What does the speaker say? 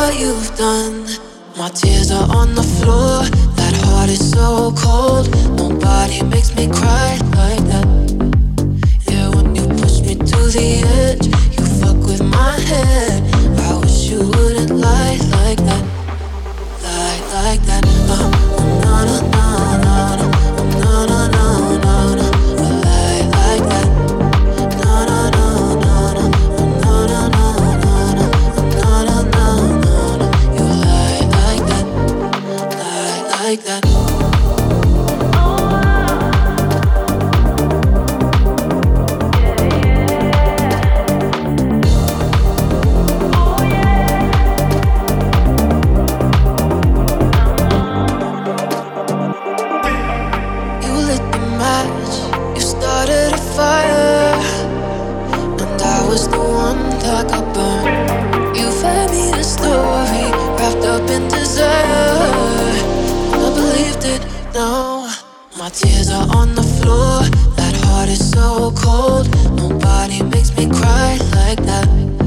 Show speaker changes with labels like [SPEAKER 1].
[SPEAKER 1] what you've done. My tears are on the floor. That heart is so cold. Nobody makes me cry like that. Yeah, when you push me to the edge, you fuck with my head. I wish you wouldn't lie like that. Lie like that. Na na na na na. Na na na na na. Lie like that. Na na na na na. Na na na na na. Na na na na na. You lie like that. Lie like that. Fire, and I was the one that got burned. You fed me a story wrapped up in desire, and I believed it. No, my tears are on the floor. That heart is so cold. Nobody makes me cry like that.